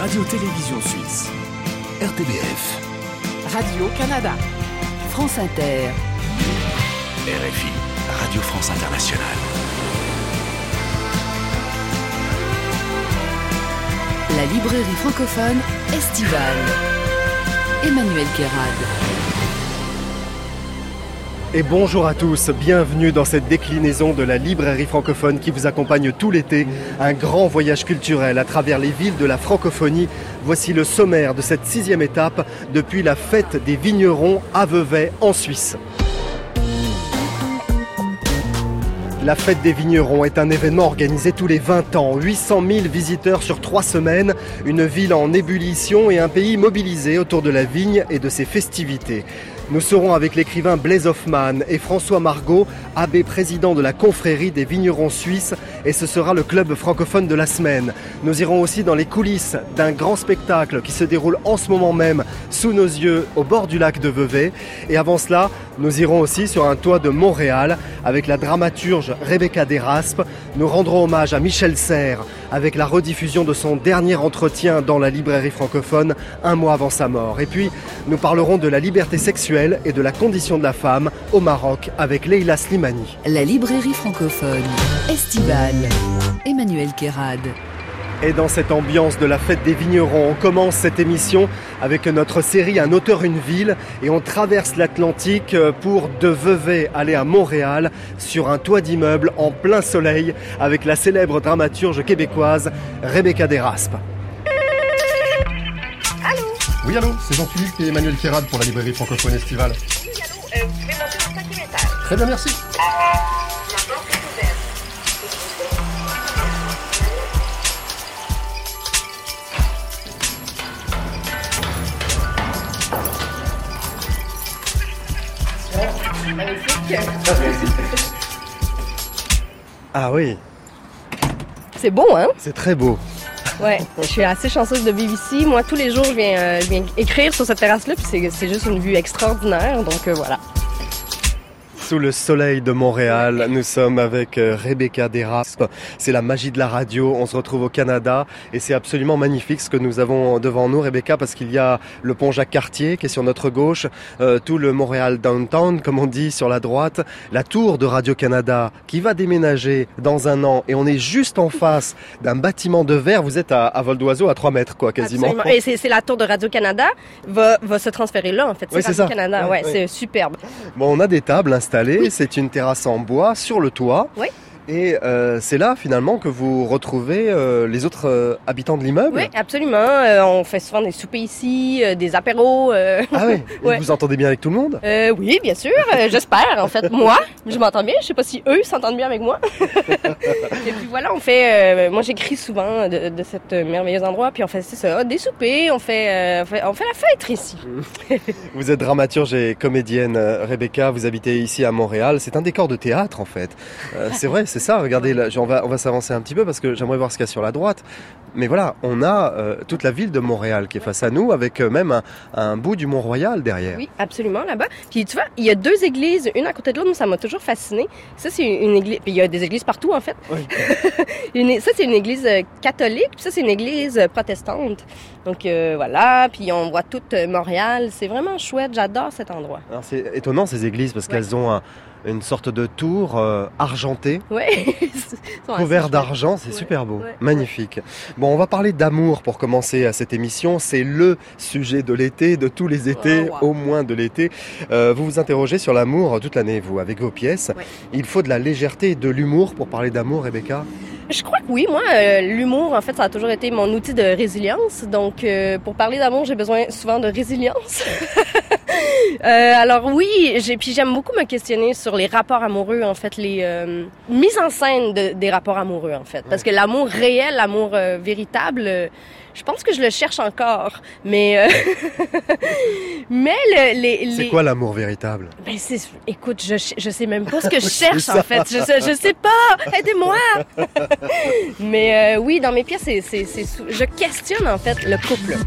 Radio-Télévision Suisse. RTBF. Radio-Canada. France Inter. RFI. Radio France Internationale. La librairie francophone estivale. Emmanuel Guérard. Et bonjour à tous, bienvenue dans cette déclinaison de la librairie francophone qui vous accompagne tout l'été. Un grand voyage culturel à travers les villes de la francophonie. Voici le sommaire de cette 6e étape depuis la fête des vignerons à Vevey en Suisse. La fête des vignerons est un événement organisé tous les 20 ans. 800 000 visiteurs sur 3 semaines, une ville en ébullition et un pays mobilisé autour de la vigne et de ses festivités. Nous serons avec l'écrivain Blaise Hoffmann et François Margot, abbé président de la confrérie des vignerons suisses, et ce sera le club francophone de la semaine. Nous irons aussi dans les coulisses d'un grand spectacle qui se déroule en ce moment même sous nos yeux au bord du lac de Vevey. Et avant cela, nous irons aussi sur un toit de Montréal avec la dramaturge Rebecca Deraspe. Nous rendrons hommage à Michel Serres avec la rediffusion de son dernier entretien dans la librairie francophone un mois avant sa mort. Et puis, nous parlerons de la liberté sexuelle et de la condition de la femme au Maroc avec Leila Slimani. La librairie francophone estivale. Emmanuel Guérard. Et dans cette ambiance de la fête des vignerons, on commence cette émission avec notre série Un auteur, une ville. Et on traverse l'Atlantique pour de Vevey aller à Montréal sur un toit d'immeuble en plein soleil avec la célèbre dramaturge québécoise Rebecca Deraspe. Allô? Oui, allô, c'est Jean-Philippe et Emmanuel Guérard pour la librairie francophone estivale. Oui, allô, vous pouvez monter au 5e étage. Très bien, merci. La porte est ouverte. Ah oui, C'est beau, hein? c'est très beau. Ouais, je suis assez chanceuse de vivre ici. Moi, tous les jours, je viens écrire sur cette terrasse-là, puis c'est juste une vue extraordinaire, donc voilà. Sous le soleil de Montréal, nous sommes avec Rebecca Deraspe. C'est la magie de la radio. On se retrouve au Canada et c'est absolument magnifique ce que nous avons devant nous, Rebecca, parce qu'il y a le pont Jacques-Cartier qui est sur notre gauche, tout le Montréal Downtown, comme on dit, sur la droite, la tour de Radio-Canada qui va déménager dans un an et on est juste en face d'un bâtiment de verre. Vous êtes à vol d'oiseau à 3 mètres, quoi, quasiment. Absolument. Et c'est la tour de Radio-Canada va se transférer là, en fait. Oui, c'est ça. Radio-Canada, ouais, c'est superbe. Bon, on a des tables installées. C'est une terrasse en bois sur le toit. Oui. Et c'est là, finalement, que vous retrouvez les autres habitants de l'immeuble. Oui, absolument. On fait souvent des soupers ici, des apéros. Ah oui. Et Ouais. vous entendez bien avec tout le monde? Oui, bien sûr. J'espère, en fait. Moi, je m'entends bien. Je sais pas si eux s'entendent bien avec moi. Et puis voilà, on fait... moi, j'écris souvent de cet merveilleux endroit. Puis on fait, c'est ça, des soupers. On fait la fête ici. Vous êtes dramaturge et comédienne, Rebecca. Vous habitez ici à Montréal. C'est un décor de théâtre, en fait. C'est vrai, c'est ça. Regardez, là, on va s'avancer un petit peu parce que j'aimerais voir ce qu'il y a sur la droite. Mais voilà, on a toute la ville de Montréal qui est face à nous avec même un bout du Mont-Royal derrière. Oui, absolument, là-bas. Puis tu vois, il y a 2 églises, une à côté de l'autre. Moi, ça m'a toujours fascinée. Ça, c'est une église... Puis il y a des églises partout, en fait. Oui. Ça, c'est une église catholique. Puis ça, c'est une église protestante. Donc voilà, puis on voit toute Montréal. C'est vraiment chouette. J'adore cet endroit. Alors, c'est étonnant ces églises parce qu'elles ont une sorte de tour argentée, Ouais. couvert d'argent, c'est Ouais, super beau, ouais. magnifique. Bon, on va parler d'amour pour commencer à cette émission. C'est le sujet de l'été, de tous les étés, Oh, wow. au moins de l'été. Vous vous interrogez sur l'amour toute l'année, vous, avec vos pièces. Ouais. Il faut de la légèreté et de l'humour pour parler d'amour, Rebecca. Je crois que oui, moi, l'humour, en fait, ça a toujours été mon outil de résilience. Donc, pour parler d'amour, j'ai besoin souvent de résilience. Alors oui, puis j'aime beaucoup me questionner sur les rapports amoureux, en fait, les mises en scène des rapports amoureux, en fait. Parce que l'amour réel, l'amour véritable, je pense que je le cherche encore. Mais C'est quoi l'amour véritable? Ben écoute, je sais même pas ce que je cherche en fait. Je sais pas. Aidez-moi. Mais oui, dans mes pièces, je questionne en fait le couple.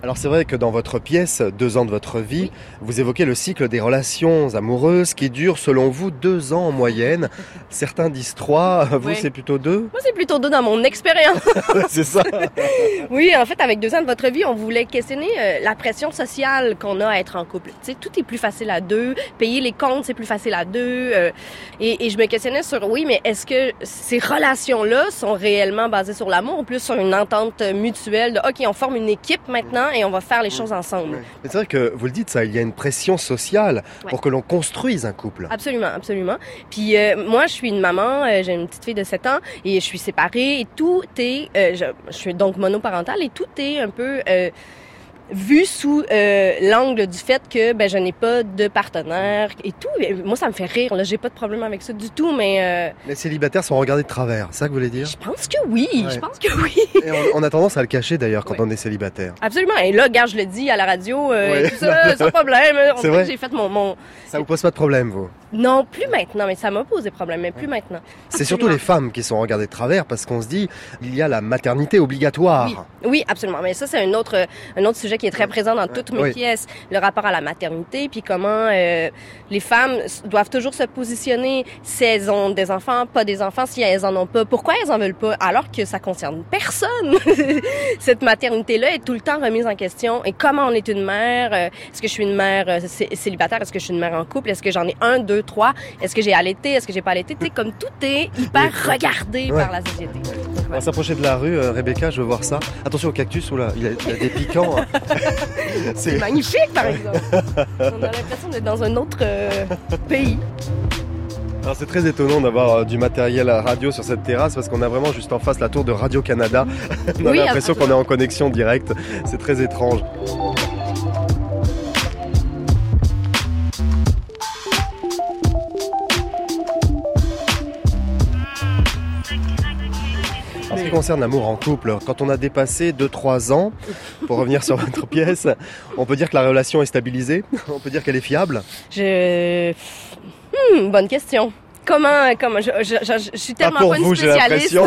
Alors c'est vrai que dans votre pièce, 2 ans de votre vie, vous évoquez le cycle des relations amoureuses qui dure selon vous 2 ans en moyenne. Certains disent 3, vous Oui. c'est plutôt 2. Moi, c'est plutôt 2 dans mon expérience. C'est ça. Oui, en fait, avec 2 ans de votre vie, on voulait questionner la pression sociale qu'on a à être en couple. Tu sais, tout est plus facile à 2. Payer les comptes, c'est plus facile à 2. Et je me questionnais sur, oui, mais est-ce que ces relations-là sont réellement basées sur l'amour ou plus sur une entente mutuelle de, OK, on forme une équipe maintenant et on va faire les choses ensemble. Mais c'est vrai que vous le dites ça, il y a une pression sociale pour que l'on construise un couple. Absolument, absolument. Puis moi, je suis une maman, j'ai une petite fille de 7 ans et je suis séparée et tout est... je suis donc monoparentale et tout est un peu... vu sous l'angle du fait que je n'ai pas de partenaire et tout. Moi, ça me fait rire. Là, j'ai pas de problème avec ça du tout, mais... Les célibataires sont regardés de travers, c'est ça que vous voulez dire? Je pense que oui. Ouais. Je pense que oui. Et on a tendance à le cacher d'ailleurs quand on est célibataire. Absolument. Et là, gars, je le dis à la radio, Ouais. tout ça, sans problème. On C'est dirait vrai? que j'ai fait mon... Ça vous pose pas de problème, vous? Non, plus maintenant, mais ça m'a posé problème, mais plus maintenant. C'est surtout les femmes qui sont regardées de travers parce qu'on se dit il y a la maternité obligatoire. Oui, absolument. Mais ça, c'est un autre sujet qui est très présent dans toutes mes pièces. Le rapport à la maternité, puis comment les femmes doivent toujours se positionner si elles ont des enfants, pas des enfants, si elles en ont pas. Pourquoi elles en veulent pas? Alors que ça concerne personne. Cette maternité-là est tout le temps remise en question. Et comment on est une mère? Est-ce que je suis une mère célibataire? Est-ce que je suis une mère en couple? Est-ce que j'en ai 1, 2, 3? Est-ce que j'ai allaité? Est-ce que j'ai pas allaité? Tu sais, comme tout est hyper regardé par la société. On va s'approcher de la rue, Rebecca, je veux voir ça. Attention au cactus, oula, il y a des piquants. C'est magnifique, par exemple. On a l'impression d'être dans un autre pays. Alors c'est très étonnant d'avoir du matériel radio sur cette terrasse parce qu'on a vraiment juste en face la tour de Radio-Canada. On a l'impression qu'on est en connexion directe. C'est très étrange. En ce qui concerne l'amour en couple, quand on a dépassé 2-3 ans, pour revenir sur votre pièce, on peut dire que la relation est stabilisée? On peut dire qu'elle est fiable? Bonne question. Comment je suis tellement pas une spécialiste.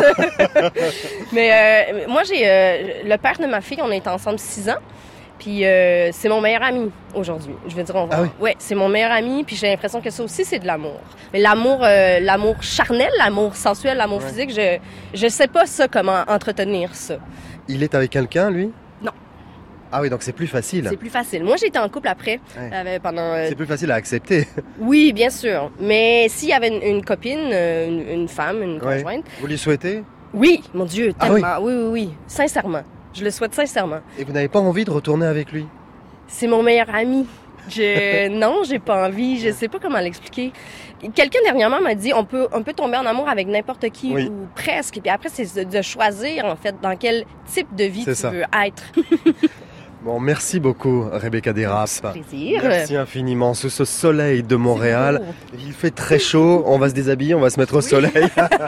Mais moi, j'ai le père de ma fille, on est ensemble 6 ans. Puis c'est mon meilleur ami aujourd'hui. Je veux dire, ouais, c'est mon meilleur ami. Puis j'ai l'impression que ça aussi, c'est de l'amour. Mais l'amour charnel, l'amour sensuel, l'amour physique, je sais pas ça, comment entretenir ça. Il est avec quelqu'un, lui? Non. Ah oui, donc c'est plus facile. C'est plus facile. Moi, j'étais en couple après. Pendant. C'est plus facile à accepter. Oui, bien sûr. Mais s'il y avait une copine, une femme, une conjointe. Vous lui souhaitez? Oui, mon Dieu, tellement. Ah oui. Sincèrement. Je le souhaite sincèrement. Et vous n'avez pas envie de retourner avec lui? C'est mon meilleur ami. Non, j'ai pas envie. Je sais pas comment l'expliquer. Quelqu'un dernièrement m'a dit on peut tomber en amour avec n'importe qui ou presque. Et puis après, c'est de choisir en fait dans quel type de vie tu veux être. Bon, merci beaucoup, Rebecca Desrapes. Plaisir. Merci infiniment. Sous ce soleil de Montréal, il fait très chaud. On va se déshabiller, on va se mettre au soleil.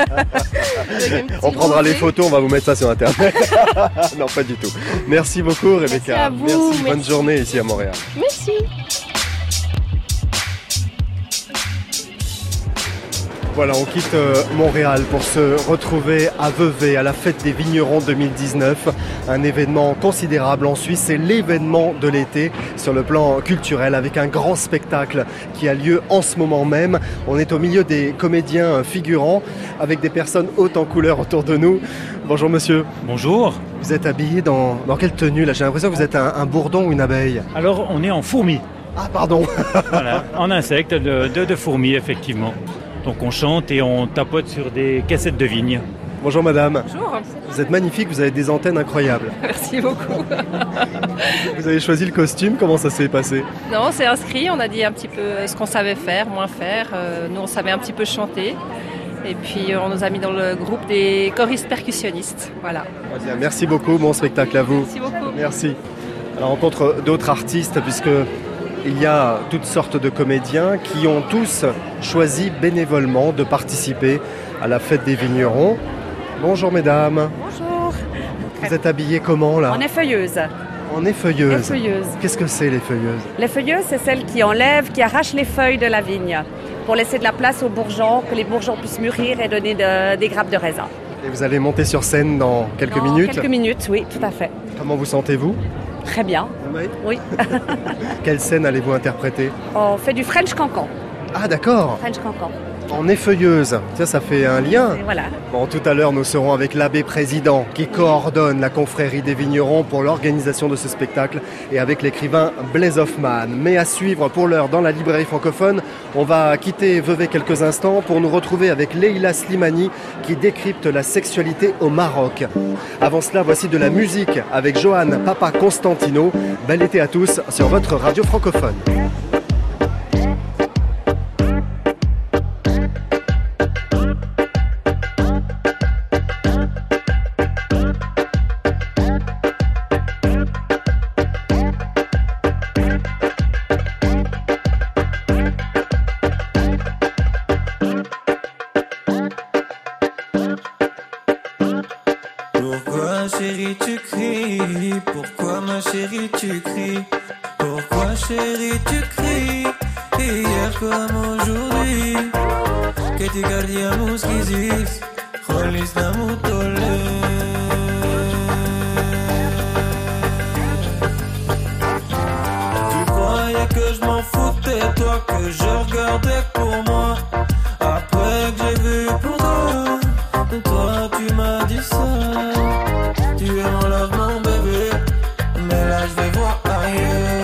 On prendra les photos, on va vous mettre ça sur Internet. Non, pas du tout. Merci beaucoup, Rebecca. Merci. Bonne journée ici à Montréal. Merci. Voilà, on quitte Montréal pour se retrouver à Vevey, à la fête des vignerons 2019. Un événement considérable en Suisse, c'est l'événement de l'été sur le plan culturel avec un grand spectacle qui a lieu en ce moment même. On est au milieu des comédiens figurants avec des personnes hautes en couleur autour de nous. Bonjour monsieur. Bonjour. Vous êtes habillé dans quelle tenue là? J'ai l'impression que vous êtes un bourdon ou une abeille. Alors on est en fourmi. Ah pardon. Voilà, en insecte de fourmis effectivement. Donc on chante et on tapote sur des cassettes de vigne. Bonjour madame. Bonjour. Vous êtes magnifique, vous avez des antennes incroyables. Merci beaucoup. Vous avez choisi le costume, comment ça s'est passé? Non, c'est inscrit, on a dit un petit peu ce qu'on savait faire, moins faire. Nous, on savait un petit peu chanter. Et puis on nous a mis dans le groupe des choristes percussionnistes. Voilà. Merci beaucoup, bon spectacle à vous. Merci beaucoup. Merci. À la rencontre d'autres artistes, puisque il y a toutes sortes de comédiens qui ont tous choisi bénévolement de participer à la fête des vignerons. Bonjour mesdames. Bonjour. Vous êtes habillées comment là? On est feuilleuse. On est feuilleuse. Effeuilleuse. Qu'est-ce que c'est les feuilleuses? Les feuilleuses, c'est celles qui enlèvent, qui arrachent les feuilles de la vigne pour laisser de la place aux bourgeons, que les bourgeons puissent mûrir et donner des grappes de raisin. Et vous allez monter sur scène dans quelques minutes? Quelques minutes, oui, tout à fait. Comment vous sentez-vous? Très bien. Oui. Quelle scène allez-vous interpréter? On fait du French cancan. Ah d'accord. French cancan. En effeuilleuse, ça fait un lien. Et voilà. Bon, tout à l'heure, nous serons avec l'abbé président qui coordonne la confrérie des vignerons pour l'organisation de ce spectacle et avec l'écrivain Blaise Hoffmann. Mais à suivre pour l'heure dans la librairie francophone, on va quitter Vevey quelques instants pour nous retrouver avec Leila Slimani qui décrypte la sexualité au Maroc. Avant cela, voici de la musique avec Johan Papa Constantino. Bel été à tous sur votre radio francophone. Pourquoi chérie tu cries? Pourquoi ma chérie tu cries? Pourquoi chérie tu cries? Hier comme aujourd'hui que tu gardiamos quizis Kholis namutole. Tu croyais que je m'en foutais, toi que je regardais pour moi. Après que j'ai vu pour toi tu m'as dit ça. Tu es mon love, mon bébé, mais là je vais voir ailleurs.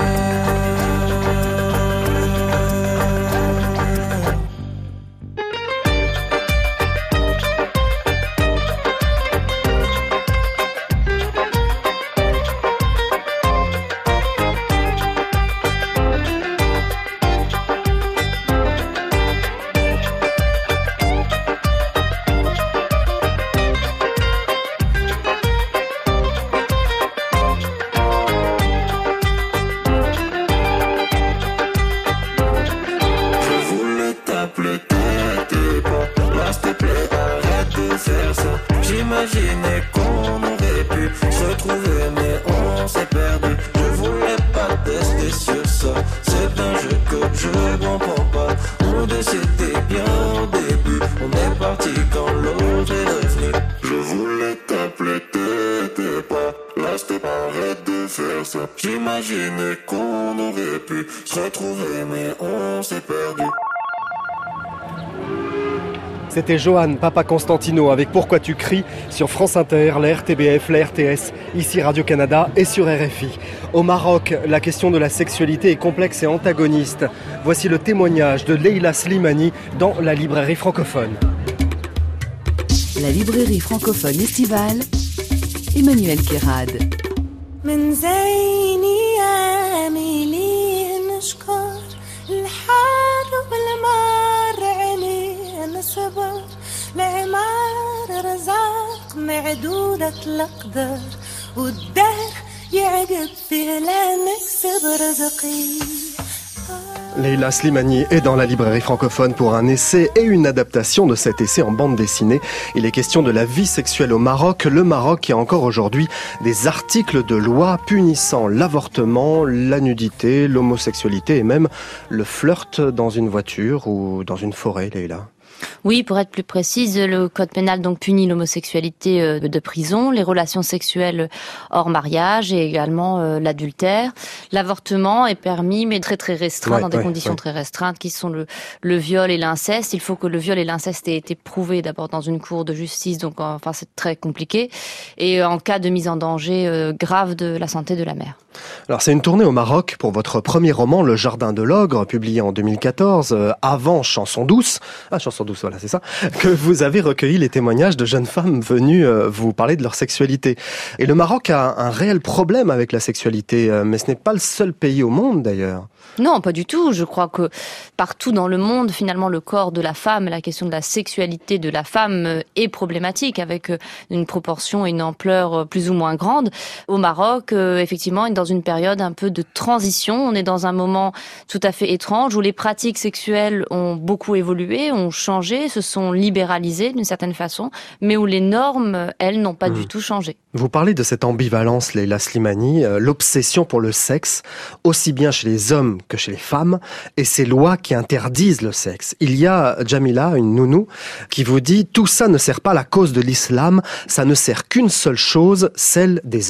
J'imaginais qu'on aurait pu se retrouver mais on s'est perdu. Je voulais pas tester sur ça. C'est un jeu que je comprends pas. On décidait bien au début. On est parti quand l'autre est revenu. Je voulais t'appeler, t'étais pas là, c'était pas, arrête de faire ça. J'imaginais qu'on aurait pu se retrouver mais on s'est perdu. C'était Johan Papa Constantino avec Pourquoi tu cries sur France Inter, la RTBF, la RTS, ici Radio-Canada et sur RFI. Au Maroc, la question de la sexualité est complexe et antagoniste. Voici le témoignage de Leila Slimani dans la librairie francophone. La librairie francophone estivale, Emmanuel Kérad. صبر لعمار رزاق معدودة الأقدار والدهر يعقب فيه لا نكسب رزقي. Leila Slimani est dans la librairie francophone pour un essai et une adaptation de cet essai en bande dessinée. Il est question de la vie sexuelle au Maroc. Le Maroc qui a encore aujourd'hui des articles de loi punissant l'avortement, la nudité, l'homosexualité et même le flirt dans une voiture ou dans une forêt, Leila. Oui, pour être plus précise, le code pénal donc punit l'homosexualité de prison, les relations sexuelles hors mariage et également l'adultère. L'avortement est permis mais très très restreint, dans des conditions très restreintes qui sont le viol et l'inceste. Il faut que le viol et l'inceste aient été prouvés d'abord dans une cour de justice, donc enfin c'est très compliqué. Et en cas de mise en danger grave de la santé de la mère. Alors c'est une tournée au Maroc pour votre premier roman, Le Jardin de l'Ogre, publié en 2014, avant Chanson douce. Ah, Chanson douce, voilà, c'est ça. Que vous avez recueilli les témoignages de jeunes femmes venues vous parler de leur sexualité. Et le Maroc a un réel problème avec la sexualité, mais ce n'est pas le seul pays au monde d'ailleurs. Non, pas du tout. Je crois que partout dans le monde, finalement, le corps de la femme, la question de la sexualité de la femme est problématique, avec une proportion et une ampleur plus ou moins grande. Au Maroc, effectivement, on est dans une période un peu de transition. On est dans un moment tout à fait étrange où les pratiques sexuelles ont beaucoup évolué, ont changé, se sont libéralisées d'une certaine façon, mais où les normes, elles, n'ont pas du tout changé. Vous parlez de cette ambivalence, Leila Slimani, l'obsession pour le sexe, aussi bien chez les hommes que chez les femmes, et ces lois qui interdisent le sexe. Il y a Jamila, une nounou, qui vous dit « Tout ça ne sert pas la cause de l'islam, ça ne sert qu'une seule chose, celle des hommes ».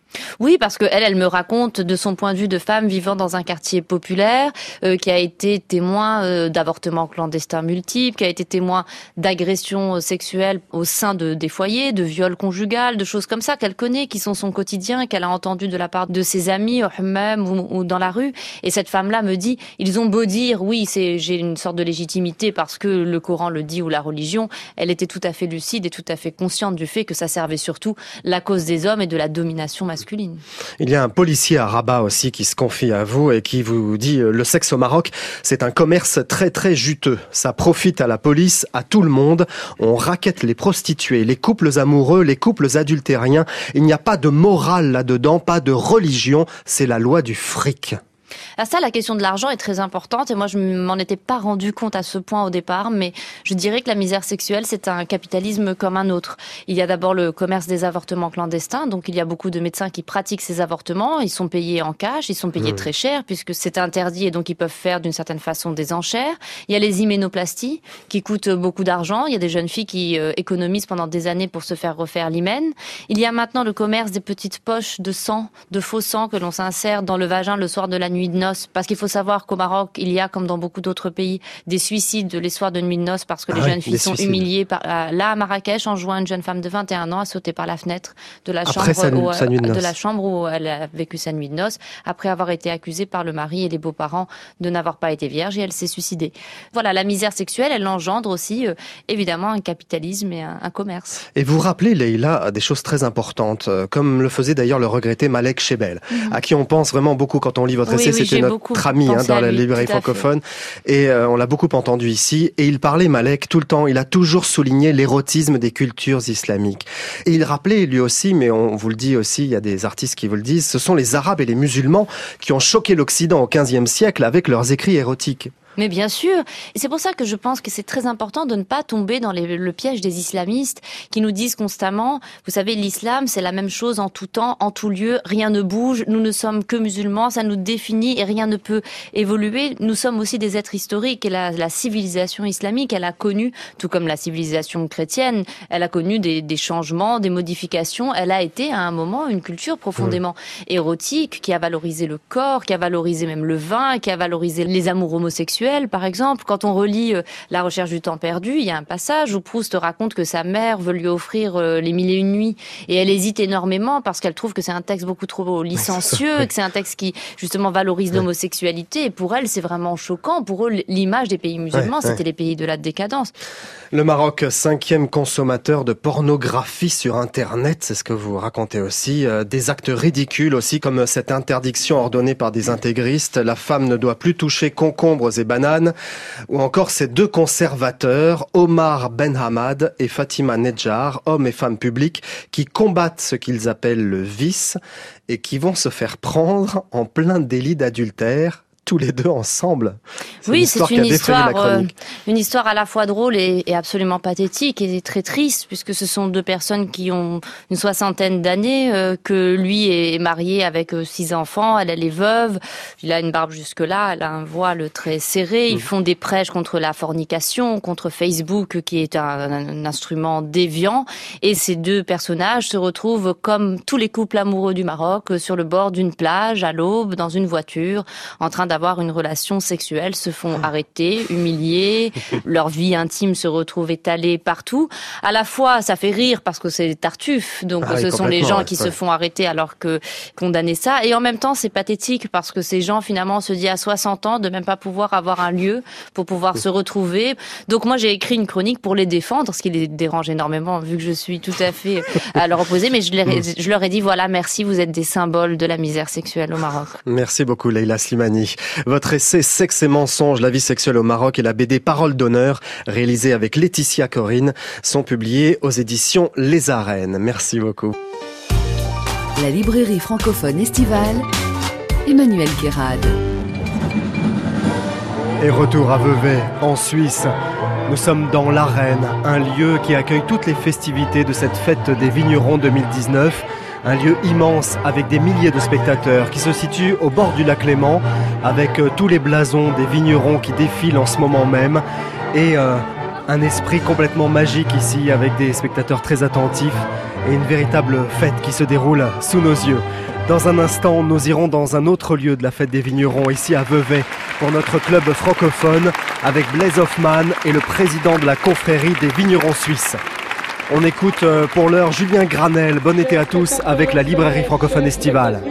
Oui, parce que elle me raconte de son point de vue de femme vivant dans un quartier populaire, qui a été témoin d'avortements clandestins multiples, qui a été témoin d'agressions sexuelles au sein des foyers, de viols conjugales, de choses comme ça qu'elle connaît, qui sont son quotidien, qu'elle a entendu de la part de ses amis au hammam ou dans la rue. Et cette femme-là me dit, ils ont beau dire, oui, j'ai une sorte de légitimité parce que le Coran le dit ou la religion, elle était tout à fait lucide et tout à fait consciente du fait que ça servait surtout la cause des hommes et de la domination masculine. Il y a un policier à Rabat aussi qui se confie à vous et qui vous dit le sexe au Maroc, c'est un commerce très très juteux. Ça profite à la police, à tout le monde. On raquette les prostituées, les couples amoureux, les couples adultériens. Il n'y a pas de morale là-dedans, pas de religion. C'est la loi du fric. Alors ça, la question de l'argent est très importante et moi je m'en étais pas rendu compte à ce point au départ, mais je dirais que la misère sexuelle c'est un capitalisme comme un autre. Il y a d'abord le commerce des avortements clandestins, donc il y a beaucoup de médecins qui pratiquent ces avortements, ils sont payés en cash, ils sont payés très cher puisque c'est interdit et donc ils peuvent faire d'une certaine façon des enchères. Il y a les hyménoplasties qui coûtent beaucoup d'argent, il y a des jeunes filles qui économisent pendant des années pour se faire refaire l'hymen. Il y a maintenant le commerce des petites poches de sang, de faux sang que l'on s'insère dans le vagin le soir de la nuit de noces, parce qu'il faut savoir qu'au Maroc, il y a, comme dans beaucoup d'autres pays, des suicides les soirs de nuit de noces parce que les jeunes filles sont humiliées. Là, à Marrakech, en juin, une jeune femme de 21 ans a sauté par la fenêtre de la chambre où elle a vécu sa nuit de noces, après avoir été accusée par le mari et les beaux-parents de n'avoir pas été vierge, et elle s'est suicidée. Voilà, la misère sexuelle, elle engendre aussi, évidemment, un capitalisme et un commerce. Et vous rappelez, Leïla, des choses très importantes, comme le faisait d'ailleurs le regretté Malek Chebel, à qui on pense vraiment beaucoup quand on lit votre essai. C'était notre ami dans la librairie francophone et on l'a beaucoup entendu ici, et il parlait, Malek, tout le temps, il a toujours souligné l'érotisme des cultures islamiques et il rappelait lui aussi, mais on vous le dit aussi, il y a des artistes qui vous le disent, ce sont les Arabes et les musulmans qui ont choqué l'Occident au XVe siècle avec leurs écrits érotiques. Mais bien sûr, et c'est pour ça que je pense que c'est très important de ne pas tomber dans le piège des islamistes qui nous disent constamment, vous savez, l'islam c'est la même chose en tout temps, en tout lieu, rien ne bouge, nous ne sommes que musulmans, ça nous définit et rien ne peut évoluer. Nous sommes aussi des êtres historiques et la civilisation islamique, elle a connu, tout comme la civilisation chrétienne, elle a connu des changements, des modifications, elle a été à un moment une culture profondément érotique qui a valorisé le corps, qui a valorisé même le vin, qui a valorisé les amours homosexuels. Par exemple, quand on relit La recherche du temps perdu, il y a un passage où Proust raconte que sa mère veut lui offrir Les Mille et une nuits et elle hésite énormément parce qu'elle trouve que c'est un texte beaucoup trop licencieux, que c'est un texte qui justement valorise l'homosexualité, et pour elle c'est vraiment choquant. Pour eux, l'image des pays musulmans, c'était les pays de la décadence. Le Maroc, 5e consommateur de pornographie sur Internet, c'est ce que vous racontez aussi. Des actes ridicules aussi, comme cette interdiction ordonnée par des intégristes. La femme ne doit plus toucher concombres et bananes. Ou encore ces deux conservateurs, Omar Ben Hamad et Fatima Nedjar, hommes et femmes publics, qui combattent ce qu'ils appellent le vice et qui vont se faire prendre en plein délit d'adultère. Tous les deux ensemble. Oui, c'est une histoire à la fois drôle et absolument pathétique et très triste, puisque ce sont deux personnes qui ont une soixantaine d'années, que lui est marié avec 6 enfants, elle est veuve, il a une barbe jusque-là, elle a un voile très serré, ils font des prêches contre la fornication, contre Facebook qui est un instrument déviant, et ces deux personnages se retrouvent comme tous les couples amoureux du Maroc, sur le bord d'une plage, à l'aube, dans une voiture, en train d'avoir une relation sexuelle, se font arrêter, humilier, leur vie intime se retrouve étalée partout. À la fois, ça fait rire parce que c'est Tartuffe, donc ce sont les gens qui se font arrêter alors que condamner ça. Et en même temps, c'est pathétique parce que ces gens, finalement, se disent à 60 ans de même pas pouvoir avoir un lieu pour pouvoir se retrouver. Donc moi, j'ai écrit une chronique pour les défendre, ce qui les dérange énormément vu que je suis tout à fait à leur opposé. Mais je leur ai dit, voilà, merci, vous êtes des symboles de la misère sexuelle au Maroc. Merci beaucoup, Leïla Slimani. Votre essai Sexe et mensonges, la vie sexuelle au Maroc et la BD Parole d'honneur, réalisée avec Laetitia Corinne, sont publiés aux éditions Les Arènes. Merci beaucoup. La librairie francophone estivale, Emmanuel Guérade. Et retour à Vevey, en Suisse. Nous sommes dans l'Arène, un lieu qui accueille toutes les festivités de cette fête des vignerons 2019. Un lieu immense avec des milliers de spectateurs qui se situe au bord du lac Léman avec tous les blasons des vignerons qui défilent en ce moment même et un esprit complètement magique ici avec des spectateurs très attentifs et une véritable fête qui se déroule sous nos yeux. Dans un instant, nous irons dans un autre lieu de la fête des vignerons, ici à Vevey, pour notre club francophone, avec Blaise Hoffmann et le président de la confrérie des vignerons suisses. On écoute pour l'heure Julien Granel. Bon été à tous avec la librairie francophone estivale.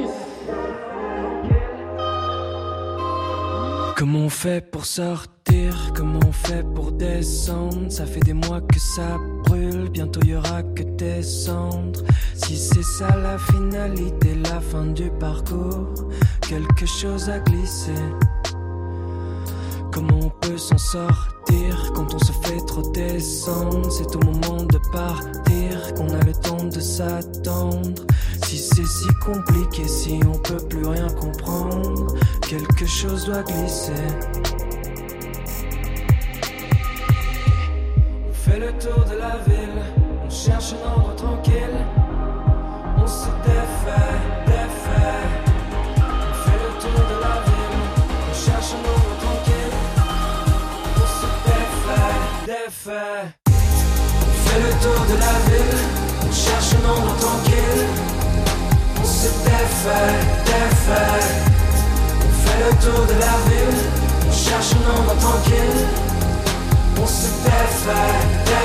Comment on fait pour sortir? Comment on fait pour descendre? Ça fait des mois que ça brûle, bientôt y aura que des cendres. Si c'est ça la finalité, la fin du parcours, quelque chose à glisser. Comment on peut s'en sortir quand on se fait trop descendre? C'est au moment de partir qu'on a le temps de s'attendre. Si c'est si compliqué, si on peut plus rien comprendre, quelque chose doit glisser. On fait le tour de la ville, on cherche un endroit tranquille. On se défait. On fait le tour de la ville, on cherche un endroit tranquille. On se défait. On fait le tour de la ville, on cherche un endroit tranquille. On se défait. On fait le tour de la ville, on cherche un endroit tranquille. On se défait.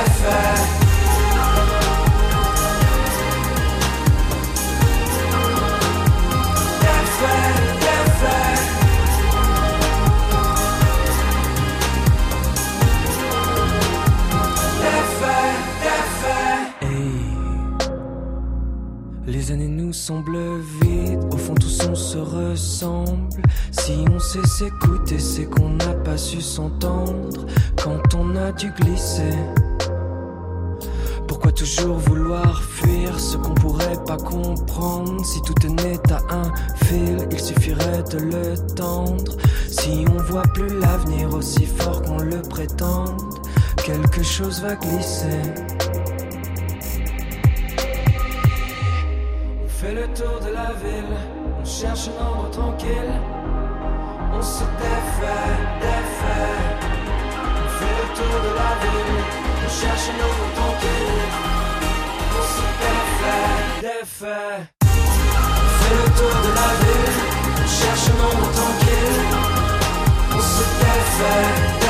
Les années nous semblent vides, au fond tous on se ressemble. Si on sait s'écouter, c'est qu'on n'a pas su s'entendre quand on a dû glisser. Pourquoi toujours vouloir fuir ce qu'on pourrait pas comprendre? Si tout tenait à un fil, il suffirait de le tendre. Si on voit plus l'avenir aussi fort qu'on le prétende, quelque chose va glisser. On fait le tour de la ville, on cherche un endroit tranquille. On se défait. On fait le tour de la ville, on cherche un endroit tranquille. On se défait. On fait le tour de la ville, on cherche un endroit tranquille. On se défait.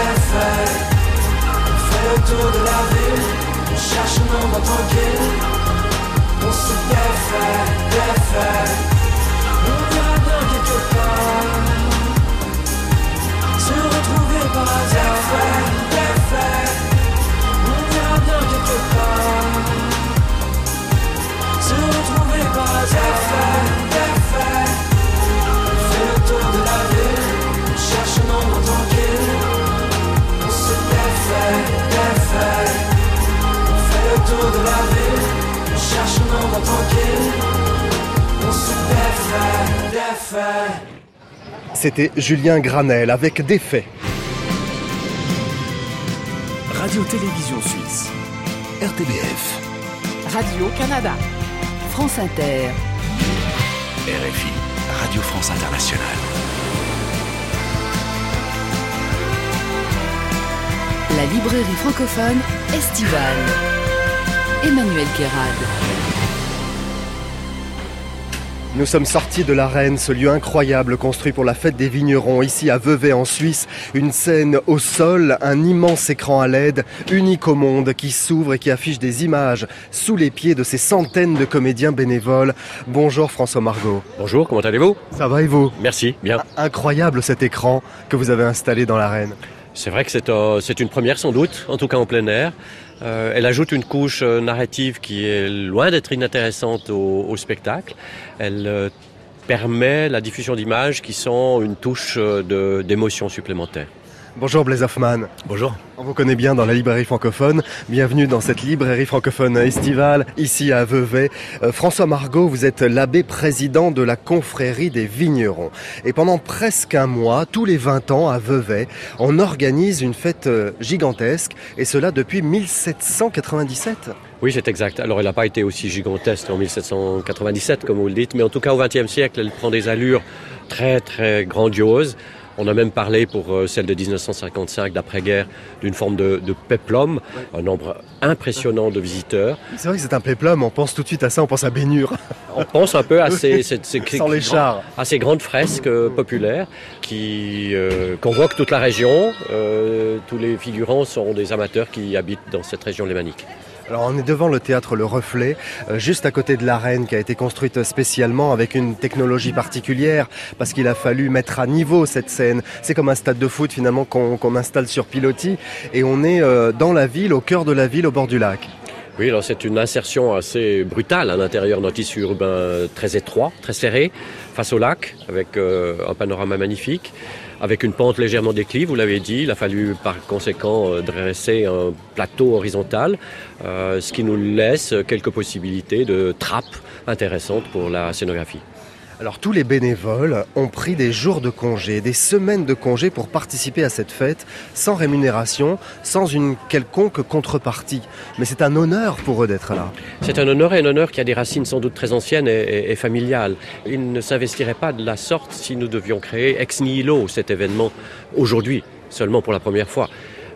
On fait le tour de la ville, on cherche un endroit tranquille. On se défait. On verra bien quelque part, se retrouver par hasard. On verra bien quelque part, se retrouver par hasard. On fait le tour de la ville, on cherche un endroit tranquille. On se défait. On fait le tour de la ville, on cherche un endroit tranquille. On se défait. C'était Julien Granel avec Des faits. Radio-Télévision Suisse. RTBF. Radio-Canada. France Inter. RFI. Radio France Internationale. La librairie francophone estivale. Emmanuel Guérad. Nous sommes sortis de l'Arène, ce lieu incroyable construit pour la fête des vignerons, ici à Vevey en Suisse. Une scène au sol, un immense écran à LED, unique au monde, qui s'ouvre et qui affiche des images sous les pieds de ces centaines de comédiens bénévoles. Bonjour François Margot. Bonjour, comment allez-vous? Ça va et vous? Merci, bien. Incroyable cet écran que vous avez installé dans l'Arène. C'est vrai que c'est une première sans doute, en tout cas en plein air. Elle ajoute une couche narrative qui est loin d'être inintéressante au spectacle. Elle permet la diffusion d'images qui sont une touche d'émotion supplémentaire. Bonjour Blaise Hoffmann. Bonjour. On vous connaît bien dans la librairie francophone. Bienvenue dans cette librairie francophone estivale, ici à Vevey. François Margot, vous êtes l'abbé président de la confrérie des vignerons. Et pendant presque un mois, tous les 20 ans à Vevey, on organise une fête gigantesque, et cela depuis 1797. Oui, c'est exact. Alors, elle n'a pas été aussi gigantesque en 1797, comme vous le dites, mais en tout cas, au XXe siècle, elle prend des allures très, très grandioses. On a même parlé pour celle de 1955 d'après-guerre d'une forme de péplum, un nombre impressionnant de visiteurs. C'est vrai que c'est un péplum, on pense tout de suite à ça, on pense à Bénure. On pense un peu à ces grandes fresques populaires qui convoquent toute la région. Tous les figurants sont des amateurs qui habitent dans cette région lémanique. Alors on est devant le théâtre Le Reflet, juste à côté de l'arène qui a été construite spécialement avec une technologie particulière parce qu'il a fallu mettre à niveau cette scène. C'est comme un stade de foot finalement qu'on installe sur pilotis et on est dans la ville, au cœur de la ville, au bord du lac. Oui, alors c'est une insertion assez brutale à l'intérieur d'un tissu urbain très étroit, très serré, face au lac, avec un panorama magnifique. Avec une pente légèrement déclive, vous l'avez dit, il a fallu par conséquent dresser un plateau horizontal, ce qui nous laisse quelques possibilités de trappes intéressantes pour la scénographie. Alors tous les bénévoles ont pris des jours de congé, des semaines de congé pour participer à cette fête, sans rémunération, sans une quelconque contrepartie. Mais c'est un honneur pour eux d'être là. C'est un honneur et un honneur qui a des racines sans doute très anciennes et familiales. Ils ne s'investiraient pas de la sorte si nous devions créer ex nihilo cet événement aujourd'hui, seulement pour la première fois.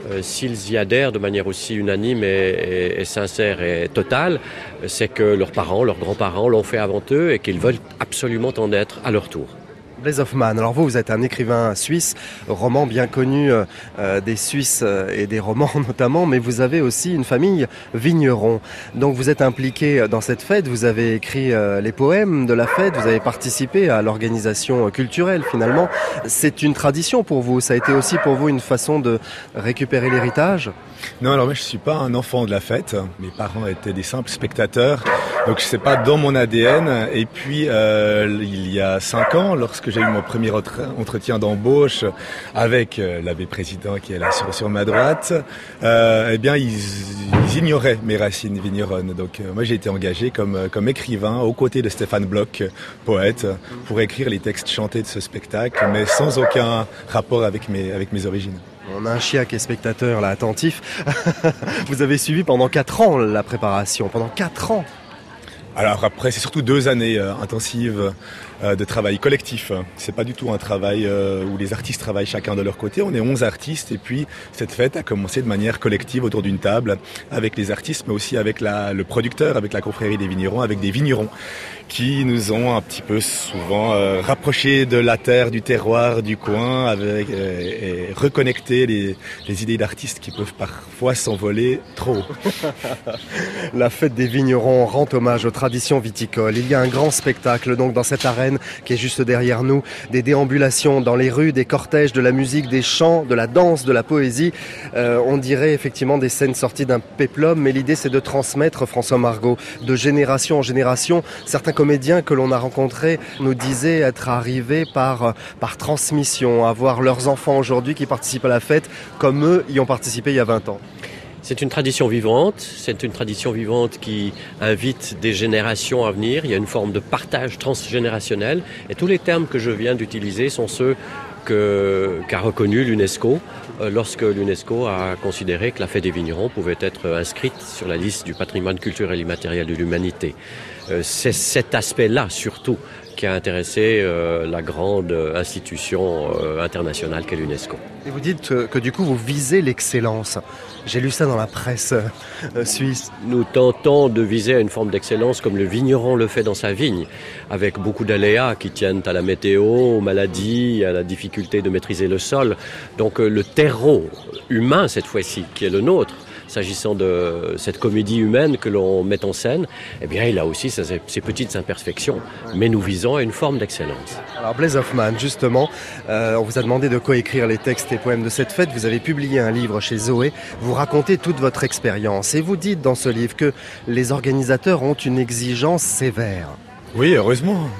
S'ils y adhèrent de manière aussi unanime et sincère et totale, c'est que leurs parents, leurs grands-parents l'ont fait avant eux et qu'ils veulent absolument en être à leur tour. Blaise Hoffmann, alors vous êtes un écrivain suisse, roman bien connu des Suisses et des romans notamment, mais vous avez aussi une famille vigneron. Donc vous êtes impliqué dans cette fête, vous avez écrit les poèmes de la fête, vous avez participé à l'organisation culturelle finalement. C'est une tradition pour vous, ça a été aussi pour vous une façon de récupérer l'héritage ? Non, alors moi je suis pas un enfant de la fête, mes parents étaient des simples spectateurs, donc c'est pas dans mon ADN. Et puis il y a 5 ans, lorsque j'ai eu mon premier entretien d'embauche avec l'abbé président qui est là sur ma droite, eh bien ils ignoraient mes racines vigneronnes. Donc moi j'ai été engagé comme écrivain aux côtés de Stéphane Bloch, poète, pour écrire les textes chantés de ce spectacle, mais sans aucun rapport avec mes origines. On a un chien qui est spectateur, là, attentif. Vous avez suivi pendant 4 ans la préparation, pendant 4 ans. Alors après, c'est surtout 2 années intensives de travail collectif. C'est pas du tout un travail où les artistes travaillent chacun de leur côté. On est 11 artistes et puis cette fête a commencé de manière collective autour d'une table avec les artistes, mais aussi avec le producteur, avec la confrérie des vignerons, avec des vignerons qui nous ont un petit peu souvent rapprochés de la terre, du terroir, du coin, et reconnecté les idées d'artistes qui peuvent parfois s'envoler trop. La fête des vignerons rend hommage aux traditions viticoles. Il y a un grand spectacle donc dans cette arène qui est juste derrière nous, des déambulations dans les rues, des cortèges, de la musique, des chants, de la danse, de la poésie. On dirait effectivement des scènes sorties d'un péplum, mais l'idée c'est de transmettre, François Margot, de génération en génération. Certains comédiens que l'on a rencontrés nous disaient être arrivés par transmission, avoir leurs enfants aujourd'hui qui participent à la fête comme eux y ont participé il y a 20 ans. C'est une tradition vivante, qui invite des générations à venir. Il y a une forme de partage transgénérationnel et tous les termes que je viens d'utiliser sont ceux qu'a reconnu l'UNESCO lorsque l'UNESCO a considéré que la fête des vignerons pouvait être inscrite sur la liste du patrimoine culturel immatériel de l'humanité. C'est cet aspect-là surtout qui a intéressé la grande institution internationale qu'est l'UNESCO. Et vous dites que du coup vous visez l'excellence. J'ai lu ça dans la presse suisse. Nous tentons de viser à une forme d'excellence comme le vigneron le fait dans sa vigne, avec beaucoup d'aléas qui tiennent à la météo, aux maladies, à la difficulté de maîtriser le sol. Donc le terreau humain cette fois-ci, qui est le nôtre, s'agissant de cette comédie humaine que l'on met en scène, eh bien, il a aussi ses petites imperfections, mais nous visons à une forme d'excellence. Alors Blaise Hoffmann, justement, on vous a demandé de coécrire les textes et poèmes de cette fête. Vous avez publié un livre chez Zoé. Vous racontez toute votre expérience et vous dites dans ce livre que les organisateurs ont une exigence sévère. Oui, heureusement.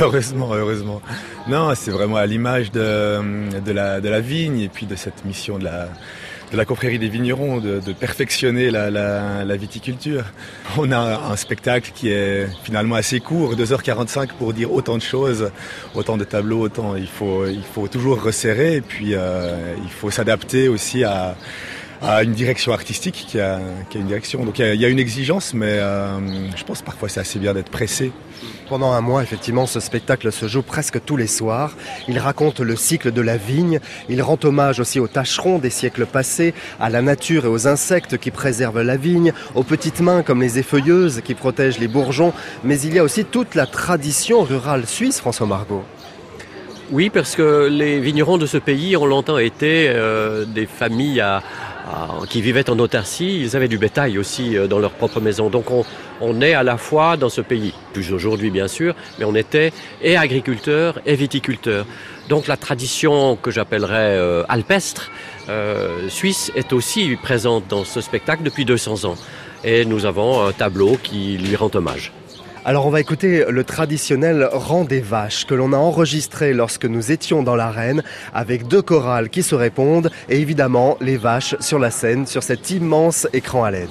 Non, c'est vraiment à l'image de la vigne et puis de cette mission de la confrérie des vignerons, de perfectionner la viticulture. On a un spectacle qui est finalement assez court, 2h45 pour dire autant de choses, autant de tableaux, il faut toujours resserrer et puis il faut s'adapter aussi à a une direction artistique qui a une direction. Donc il y a une exigence, mais je pense parfois c'est assez bien d'être pressé. Pendant un mois, effectivement, ce spectacle se joue presque tous les soirs. Il raconte le cycle de la vigne. Il rend hommage aussi aux tâcherons des siècles passés, à la nature et aux insectes qui préservent la vigne, aux petites mains comme les effeuilleuses qui protègent les bourgeons. Mais il y a aussi toute la tradition rurale suisse, François Margot. Oui, parce que les vignerons de ce pays ont longtemps été des familles qui vivaient en autarcie. Ils avaient du bétail aussi dans leur propre maison. Donc on est à la fois dans ce pays, plus aujourd'hui bien sûr, mais on était et agriculteurs et viticulteurs. Donc la tradition que j'appellerais alpestre suisse est aussi présente dans ce spectacle depuis 200 ans. Et nous avons un tableau qui lui rend hommage. Alors on va écouter le traditionnel Rang des vaches que l'on a enregistré lorsque nous étions dans l'arène avec 2 chorales qui se répondent et évidemment les vaches sur la scène sur cet immense écran à LED.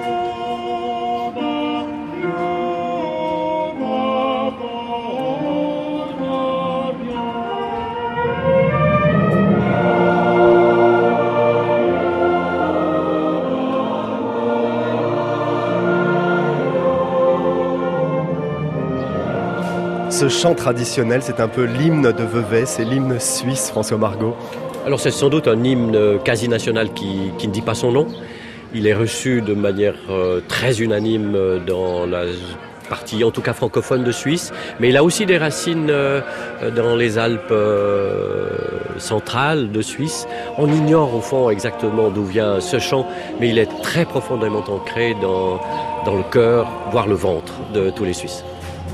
Ce chant traditionnel, c'est un peu l'hymne de Vevey, c'est l'hymne suisse, François Margot. Alors c'est sans doute un hymne quasi national qui ne dit pas son nom. Il est reçu de manière très unanime dans la partie, en tout cas francophone de Suisse, mais il a aussi des racines dans les Alpes centrales de Suisse. On ignore au fond exactement d'où vient ce chant, mais il est très profondément ancré dans le cœur, voire le ventre de tous les Suisses.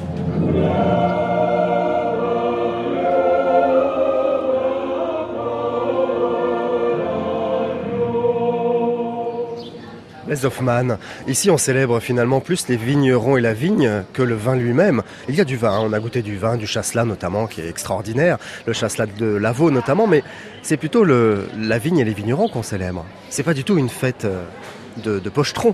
Les Hoffmann, ici on célèbre finalement plus les vignerons et la vigne que le vin lui-même. Il y a du vin, on a goûté du vin, du chasselas notamment qui est extraordinaire, le chasselas de Lavaux notamment, mais c'est plutôt la vigne et les vignerons qu'on célèbre. C'est pas du tout une fête de pochetron.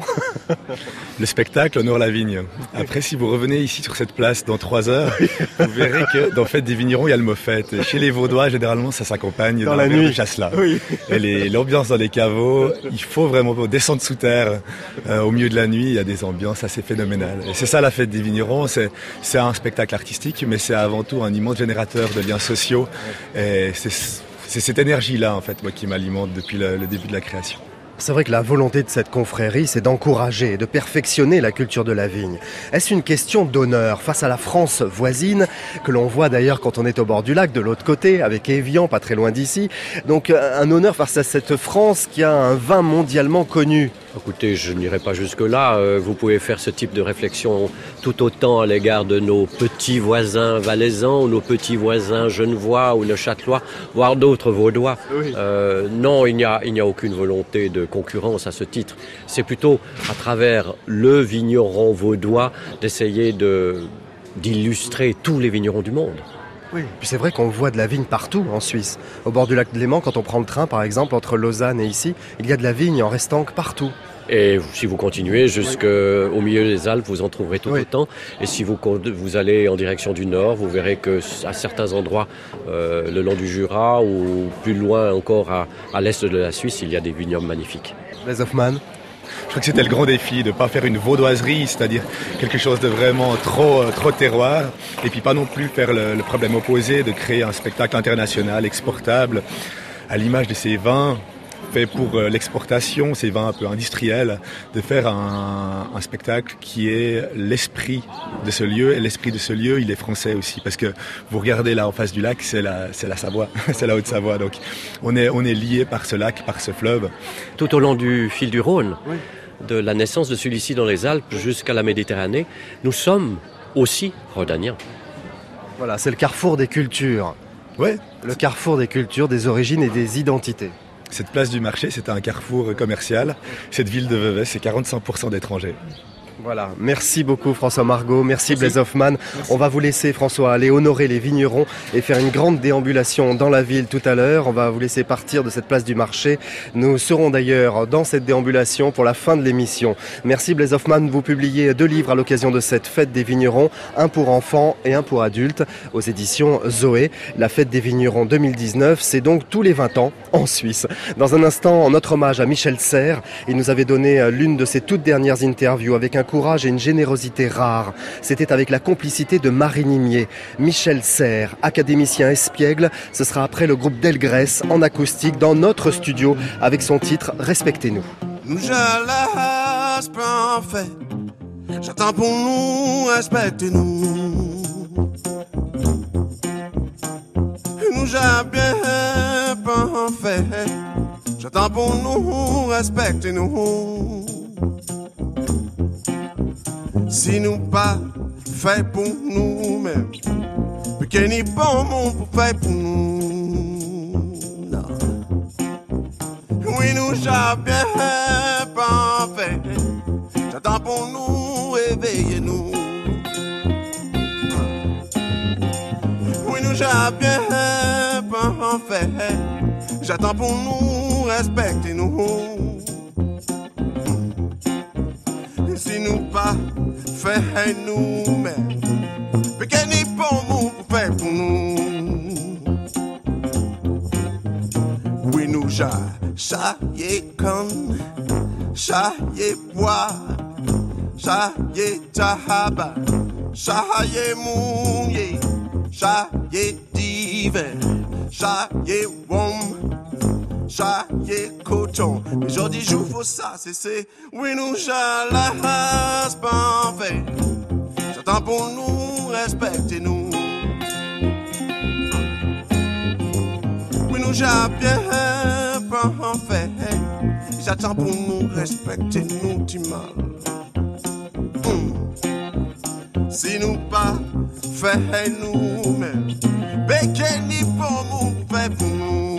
Le spectacle honore la vigne. Après, si vous revenez ici sur cette place dans 3 heures, vous verrez que dans Fête des vignerons, il y a le mot fête. Et chez les Vaudois, généralement, ça s'accompagne dans la nuit de chasselas. Oui. Et l'ambiance dans les caveaux, il faut vraiment descendre sous terre. Au milieu de la nuit, il y a des ambiances assez phénoménales. Et c'est ça la Fête des vignerons. C'est un spectacle artistique, mais c'est avant tout un immense générateur de liens sociaux. Et c'est cette énergie-là, en fait, moi, qui m'alimente depuis le début de la création. C'est vrai que la volonté de cette confrérie, c'est d'encourager et de perfectionner la culture de la vigne. Est-ce une question d'honneur face à la France voisine, que l'on voit d'ailleurs quand on est au bord du lac, de l'autre côté, avec Évian, pas très loin d'ici. Donc un honneur face à cette France qui a un vin mondialement connu. Écoutez, je n'irai pas jusque-là. Vous pouvez faire ce type de réflexion tout autant à l'égard de nos petits voisins valaisans ou nos petits voisins genevois ou neuchâtelois, voire d'autres vaudois. Oui. Non, il n'y a aucune volonté de concurrence à ce titre. C'est plutôt à travers le vigneron vaudois d'essayer d'illustrer tous les vignerons du monde. Oui, puis c'est vrai qu'on voit de la vigne partout en Suisse. Au bord du lac de Léman, quand on prend le train par exemple entre Lausanne et ici, il y a de la vigne en restant partout. Et si vous continuez jusqu'au milieu des Alpes, vous en trouverez tout autant. Et si vous allez en direction du nord, vous verrez que à certains endroits, le long du Jura ou plus loin encore à l'est de la Suisse, il y a des vignobles magnifiques. Les Hoffmann. Je crois que c'était le grand défi de ne pas faire une vaudoiserie, c'est-à-dire quelque chose de vraiment trop terroir, et puis pas non plus faire le problème opposé de créer un spectacle international, exportable, à l'image de ces vins faits pour l'exportation, ces vins un peu industriels, de faire un spectacle qui est l'esprit de ce lieu, et l'esprit de ce lieu, il est français aussi, parce que vous regardez là en face du lac, c'est la Savoie, c'est la Haute-Savoie, donc on est lié par ce lac, par ce fleuve. Tout au long du fil du Rhône, de la naissance de celui-ci dans les Alpes jusqu'à la Méditerranée, nous sommes aussi rhodaniens. Voilà, c'est le carrefour des cultures. Ouais. Le carrefour des cultures, des origines et des identités. Cette place du marché, c'est un carrefour commercial. Cette ville de Vevey, c'est 45% d'étrangers. Voilà, merci beaucoup François Margot, merci Blaise Hoffmann. On va vous laisser François aller honorer les vignerons et faire une grande déambulation dans la ville tout à l'heure. On va vous laisser partir de cette place du marché. Nous serons d'ailleurs dans cette déambulation pour la fin de l'émission. Merci Blaise Hoffmann, vous publiez 2 livres à l'occasion de cette fête des vignerons, un pour enfants et un pour adultes aux éditions Zoé. La fête des vignerons 2019, c'est donc tous les 20 ans en Suisse. Dans un instant, notre hommage à Michel Serres. Il nous avait donné l'une de ses toutes dernières interviews avec un courage et une générosité rares. C'était avec la complicité de Marie Nimier. Michel Serres, académicien espiègle, ce sera après le groupe Delgrès en acoustique dans notre studio avec son titre Respectez-nous. Nous j'allais pas en fait. J'attends pour nous, respectez-nous. Nous j'ai bien pas en fait. J'attends pour nous, respectez-nous. Si nous pas fait pour nous-mêmes, puis qu'il n'y a pas monde pour faire pour nous. Non. Oui, nous j'ai bien pas fait. J'attends pour nous, éveillez-nous. Oui, nous j'ai bien pas fait. J'attends pour nous, respectez-nous. Si nous pas fait nous-mêmes, mais qu'il n'y a pas monde pour faire pour nous. Oui, nous j'ai chaillé conne, chaillé bois, chaillé tabac, chaillé mouillé, chaillé divin, chaillé wom. Chaillé coton, mais aujourd'hui joue faut ça, c'est oui nous j'allais pas en fait. J'attends pour nous, respectez-nous. Oui nous j'ai bien pas en fait. J'attends pour nous, respectez-nous, t'y mal. Si nous pas fait nous-mêmes, mais qu'il n'y a pas mon fait pour nous.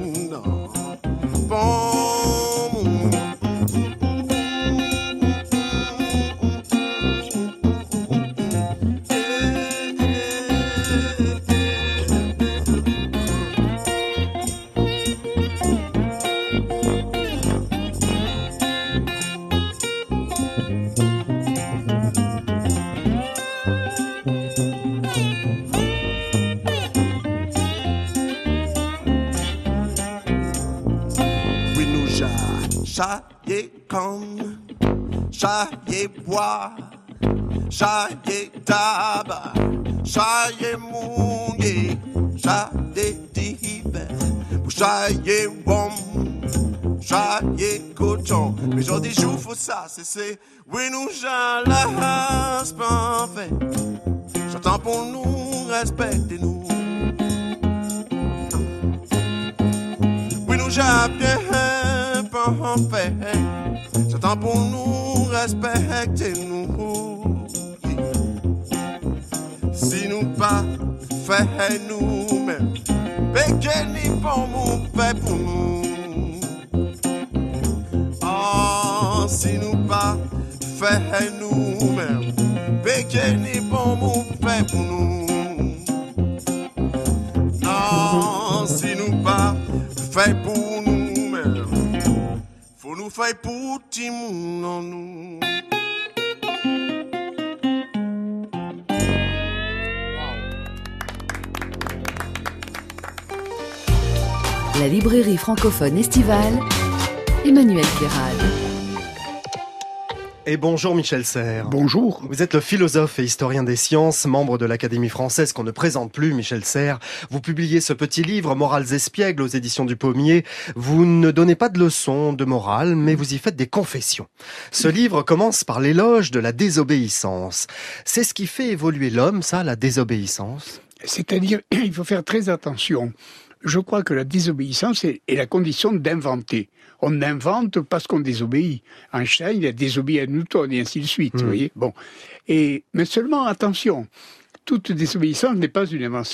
Chaillé conne, chaillé bois, chaillé tabac, chaillé mouillé, chaillé divin, chaillé wom, chaillé coton. Mais aujourd'hui joue faut ça, c'est oui nous j'allais pas en fait. J'attends pour nous, respectez-nous. Oui nous j'ai bien pas en fait. J'attends pour nous, respectez-nous. Si nous pas fait nous-mêmes, mais qu'il n'y a pas mon fait pour nous. Oh, si nous pas fait nous-mêmes, mais qu'il n'y a pas mon fait pour nous. Non, si nous pas fait pour nous-mêmes, faut nous faire pour tout monde en nous. La librairie francophone estivale, Emmanuel Guérard. Et bonjour Michel Serres. Bonjour. Vous êtes le philosophe et historien des sciences, membre de l'Académie française qu'on ne présente plus, Michel Serres. Vous publiez ce petit livre, Morales espiègles, aux éditions du Pommier. Vous ne donnez pas de leçons de morale, mais vous y faites des confessions. Ce livre commence par l'éloge de la désobéissance. C'est ce qui fait évoluer l'homme, ça, la désobéissance ? C'est-à-dire, il faut faire très attention. Je crois que la désobéissance est la condition d'inventer. On invente parce qu'on désobéit. Einstein, il a désobéi à Newton et ainsi de suite, vous voyez. Bon. Mais seulement, attention, toute désobéissance n'est pas une invention.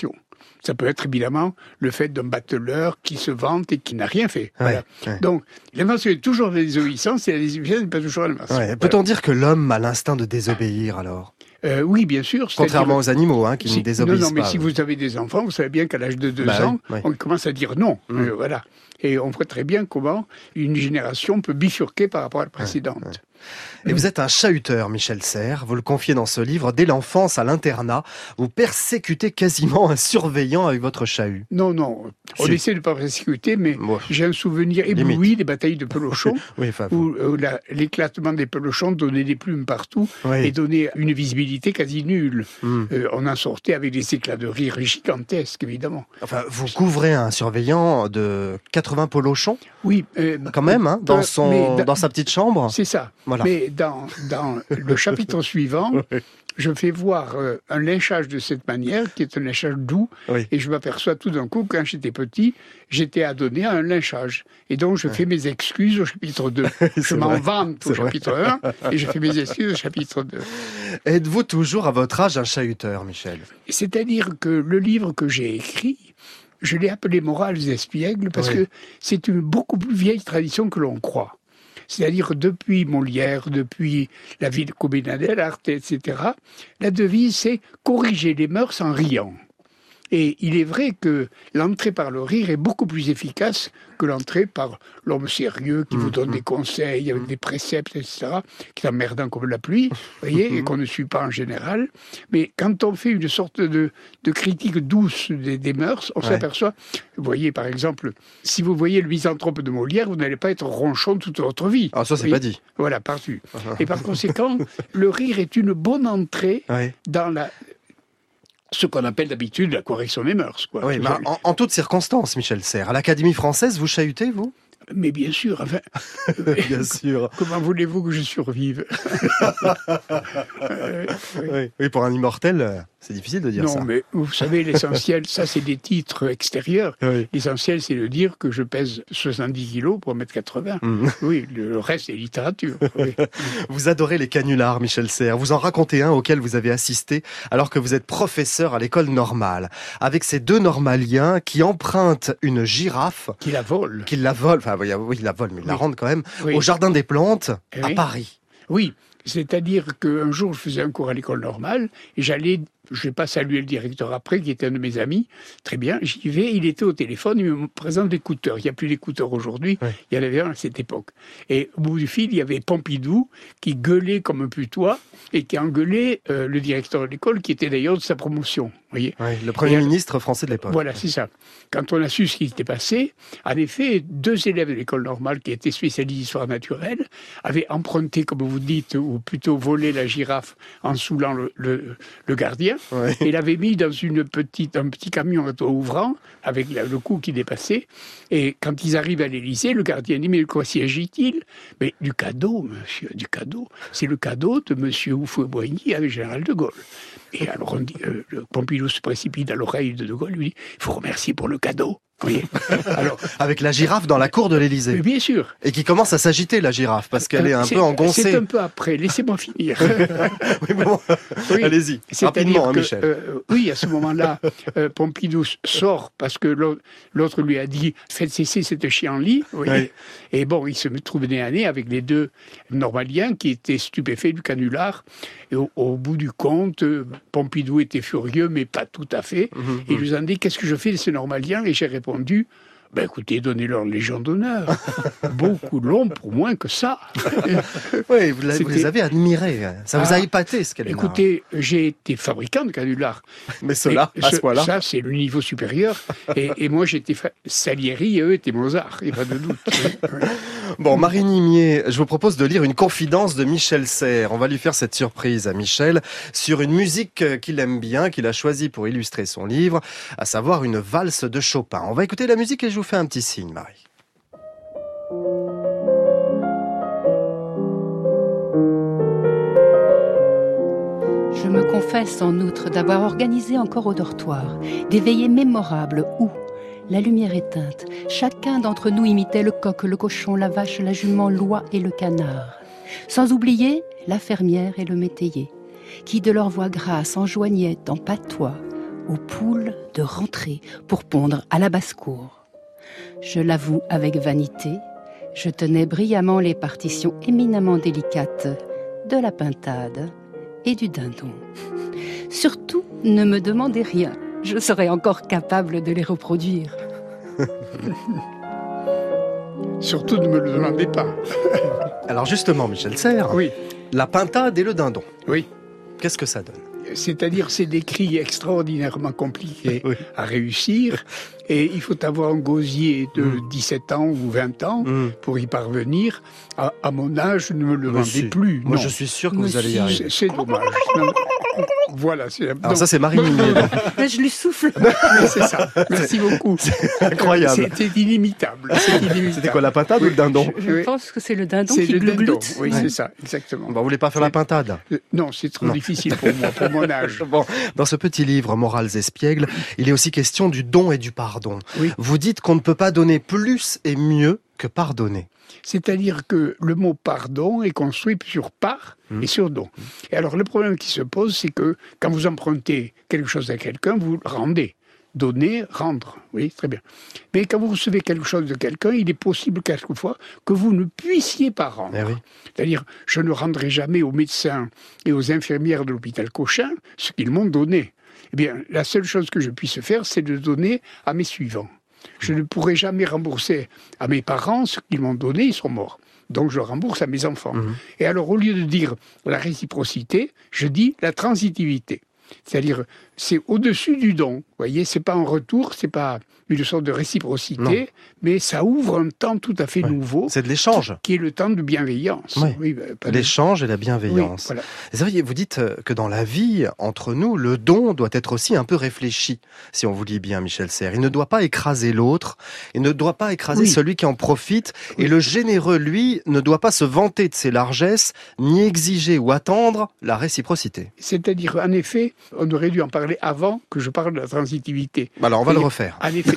Ça peut être évidemment le fait d'un bateleur qui se vante et qui n'a rien fait. Voilà. Donc, l'invention est toujours la désobéissance et la désobéissance n'est pas toujours l'invention. Peut-on dire que l'homme a l'instinct de désobéir alors ? Oui, bien sûr. Contrairement aux animaux qui ne désobéissent pas. Non, mais si vous avez des enfants, vous savez bien qu'à l'âge de 2 ans, on commence à dire non. Voilà. Et on voit très bien comment une génération peut bifurquer par rapport à la précédente. Et vous êtes un chahuteur, Michel Serres. Vous le confiez dans ce livre. Dès l'enfance, à l'internat, vous persécutez quasiment un surveillant avec votre chahut. Non. On essaie de ne pas persécuter, mais j'ai un souvenir ébloui des batailles de pelochons, où l'éclatement des pelochons donnait des plumes partout et donnait une visibilité quasi nulle. On en sortait avec des éclats de rire gigantesques, évidemment. Enfin, vous couvrez un surveillant de 80 pelochons ? Oui. Quand même, dans sa petite chambre ? C'est ça. Voilà. Mais dans le chapitre suivant, je fais voir un lynchage de cette manière, qui est un lynchage doux, et je m'aperçois tout d'un coup, quand j'étais petit, j'étais adonné à un lynchage. Et donc, je fais mes excuses au chapitre 2. Je m'en vante au chapitre 1, et je fais mes excuses au chapitre 2. Êtes-vous toujours, à votre âge, un chahuteur, Michel ? C'est-à-dire que le livre que j'ai écrit, je l'ai appelé Morales espiègles, parce que c'est une beaucoup plus vieille tradition que l'on croit. C'est-à-dire que depuis Molière, depuis la vie de Combinadel, Arte, etc., la devise, c'est corriger les mœurs en riant. Et il est vrai que l'entrée par le rire est beaucoup plus efficace que l'entrée par l'homme sérieux qui vous donne des conseils avec des préceptes, etc., qui est emmerdant comme la pluie, voyez, et qu'on ne suit pas en général. Mais quand on fait une sorte de critique douce des mœurs, on s'aperçoit, vous voyez, par exemple, si vous voyez le misanthrope de Molière, vous n'allez pas être ronchon toute votre vie. Ah, ça, c'est pas dit. Voilà, partout. Et par conséquent, le rire est une bonne entrée dans ce qu'on appelle d'habitude la correction des mœurs. Quoi. Oui, mais en toutes circonstances, Michel Serres. À l'Académie française, vous chahutez, vous ? Mais bien sûr, enfin... bien sûr. Comment voulez-vous que je survive ? Oui, pour un immortel, c'est difficile de dire ça. Non, mais vous savez, l'essentiel, ça c'est des titres extérieurs. L'essentiel, c'est de dire que je pèse 70 kilos pour 1m80. Oui, le reste est littérature. Vous adorez les canulars, Michel Serres. Vous en racontez un auquel vous avez assisté alors que vous êtes professeur à l'école normale. Avec ces 2 normaliens qui empruntent une girafe... Qui la volent. Enfin, oui, il la vole, mais il la rendent quand même au Jardin des Plantes à Paris. Oui, c'est-à-dire qu'un jour, je faisais un cours à l'école normale et je n'ai pas salué le directeur après, qui était un de mes amis. Très bien, j'y vais, il était au téléphone, il me présente l'écouteur. Il n'y a plus d'écouteurs aujourd'hui, il y en avait un à cette époque. Et au bout du fil, il y avait Pompidou qui gueulait comme un putois et qui engueulait le directeur de l'école, qui était d'ailleurs de sa promotion. Voyez. Le Premier ministre français de l'époque. Voilà, c'est ça. Quand on a su ce qui s'était passé, en effet, 2 élèves de l'école normale qui étaient spécialistes d'histoire naturelle avaient emprunté, comme vous dites, ou plutôt volé la girafe en saoulant le gardien. Et l'avait mis dans un petit camion à toit ouvrant avec le cou qui dépassait. Et quand ils arrivent à l'Élysée, le gardien dit « Mais de quoi s'agit-il » ?»« Mais du cadeau, monsieur, du cadeau. C'est le cadeau de monsieur Houphouët-Boigny avec le général de Gaulle. » Et alors on dit, le Pompidou se précipite à l'oreille de Gaulle, lui dit « Il faut remercier pour le cadeau. » Alors, avec la girafe dans la cour de l'Élysée. Bien sûr. Et qui commence à s'agiter, la girafe, parce qu'elle est un peu engoncée. C'est un peu après, laissez-moi finir. Allez-y, rapidement, Michel. Oui, à ce moment-là, Pompidou sort, parce que l'autre lui a dit « Faites cesser cette chienlit ». Et bon, il se trouve nez à nez avec les 2 normaliens qui étaient stupéfaits du canular. Et au bout du compte, Pompidou était furieux, mais pas tout à fait. Et il nous a dit « Qu'est-ce que je fais de ces normaliens ?» Et j'ai répondu, écoutez, donnez-leur Légion d'honneur. Beaucoup l'ont pour moins que ça. Oui, vous les avez admirés. Ça vous a épaté, ce canular. Écoutez, j'ai été fabricant de canulars. Mais cela, à ce point-là. Ça, c'est le niveau supérieur. Et moi, j'étais Salieri et eux étaient Mozart. Il n'y a pas de doute. Bon, Marie Nimier, je vous propose de lire une confidence de Michel Serres. On va lui faire cette surprise à Michel sur une musique qu'il aime bien, qu'il a choisie pour illustrer son livre, à savoir une valse de Chopin. On va écouter la musique et je vous fais un petit signe, Marie. Je me confesse en outre d'avoir organisé encore au dortoir des veillées mémorables où, la lumière éteinte, chacun d'entre nous imitait le coq, le cochon, la vache, la jument, l'oie et le canard. Sans oublier la fermière et le métayer, qui de leur voix grasse enjoignaient en patois aux poules de rentrer pour pondre à la basse-cour. Je l'avoue avec vanité, je tenais brillamment les partitions éminemment délicates de la pintade et du dindon. Surtout, ne me demandez rien, je serais encore capable de les reproduire. Surtout, ne me le demandez pas. Alors justement, Michel Serres, oui. La pintade et le dindon. Oui. Qu'est-ce que ça donne ? C'est-à-dire, c'est des cris extraordinairement compliqués à réussir. Et il faut avoir un gosier de 17 ans ou 20 ans pour y parvenir. À mon âge, ne me le demandez plus. Moi, non. je suis sûr que vous allez y arriver. C'est dommage. Voilà. Alors ça, c'est Marie Mignet. Là, je lui souffle. C'est ça. Merci beaucoup. C'est incroyable. C'était inimitable. C'était quoi, la pintade ou le dindon ? Je pense que c'est le dindon c'est qui le glougloute. Oui, c'est ça, exactement. Vous voulez pas faire la pintade ? Non, c'est trop difficile pour moi, pour mon âge. Bon, dans ce petit livre, Morales espiègles, il est aussi question du don et du pardon. Oui. Vous dites qu'on ne peut pas donner plus et mieux que pardonner. C'est-à-dire que le mot pardon est construit sur par et sur don. Et alors le problème qui se pose, c'est que quand vous empruntez quelque chose à quelqu'un, vous le rendez. Donner, rendre, oui, très bien. Mais quand vous recevez quelque chose de quelqu'un, il est possible quelquefois que vous ne puissiez pas rendre. Eh oui. C'est-à-dire, je ne rendrai jamais aux médecins et aux infirmières de l'hôpital Cochin ce qu'ils m'ont donné. Eh bien, la seule chose que je puisse faire, c'est de donner à mes suivants. Je ne pourrai jamais rembourser à mes parents ce qu'ils m'ont donné, ils sont morts. Donc je rembourse à mes enfants. Et alors, au lieu de dire la réciprocité, je dis la transitivité. C'est-à-dire, c'est au-dessus du don. Vous voyez, c'est pas un retour, c'est pas une sorte de réciprocité, mais ça ouvre un temps tout à fait nouveau. C'est de l'échange. Qui est le temps de bienveillance. Oui. L'échange et la bienveillance. Oui, voilà. Et ça, vous dites que dans la vie, entre nous, le don doit être aussi un peu réfléchi, si on vous lit bien, Michel Serres. Il ne doit pas écraser l'autre, il ne doit pas écraser celui qui en profite, et le généreux, lui, ne doit pas se vanter de ses largesses, ni exiger ou attendre la réciprocité. C'est-à-dire, en effet, on aurait dû en parler avant que je parle de la transitivité. Alors, on va le refaire. En effet.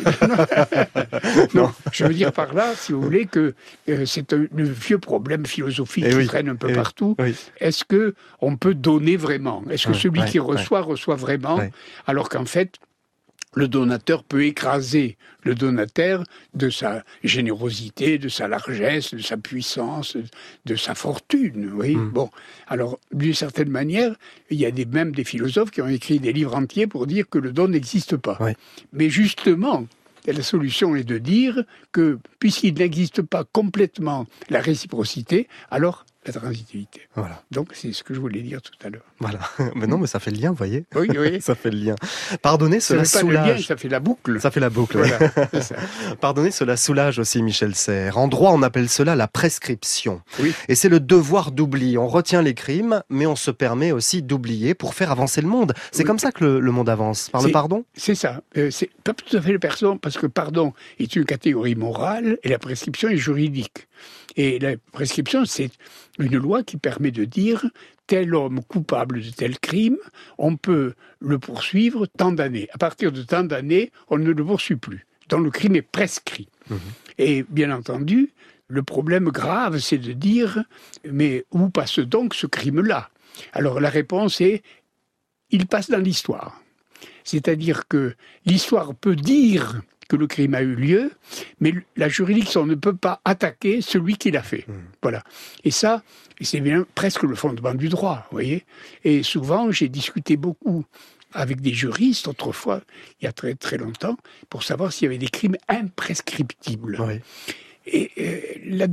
Non, je veux dire par là, si vous voulez, que c'est le vieux problème philosophique qui traîne un peu partout. Oui. Est-ce qu'on peut donner vraiment ? Est-ce que celui qui reçoit vraiment ? Alors qu'en fait, le donateur peut écraser le donataire de sa générosité, de sa largesse, de sa puissance, de sa fortune. Oui. Bon, alors, d'une certaine manière, il y a même des philosophes qui ont écrit des livres entiers pour dire que le don n'existe pas. Mais justement, la solution est de dire que, puisqu'il n'existe pas complètement la réciprocité, alors la transitivité. Voilà. Donc, c'est ce que je voulais dire tout à l'heure. Voilà. Mais non, mais ça fait le lien, vous voyez ? Oui. Ça fait le lien. Pardonner, cela soulage. Ça fait le lien, ça fait la boucle. Ça fait la boucle, voilà. Oui. Pardonner, cela soulage aussi, Michel Serres. En droit, on appelle cela la prescription. Oui. Et c'est le devoir d'oubli. On retient les crimes, mais on se permet aussi d'oublier pour faire avancer le monde. C'est comme ça que le monde avance. Par le pardon ? C'est ça. C'est pas tout à fait le pardon, parce que pardon est une catégorie morale et la prescription est juridique. Et la prescription, c'est une loi qui permet de dire tel homme coupable de tel crime, on peut le poursuivre tant d'années. À partir de tant d'années, on ne le poursuit plus. Donc le crime est prescrit. Et bien entendu, le problème grave, c'est de dire mais où passe donc ce crime-là ? Alors la réponse est il passe dans l'histoire. C'est-à-dire que l'histoire peut dire que le crime a eu lieu, mais la juridiction ne peut pas attaquer celui qui l'a fait. Voilà. Et ça, c'est bien presque le fondement du droit, vous voyez. Et souvent, j'ai discuté beaucoup avec des juristes, autrefois, il y a très très longtemps, pour savoir s'il y avait des crimes imprescriptibles. Oui. Et la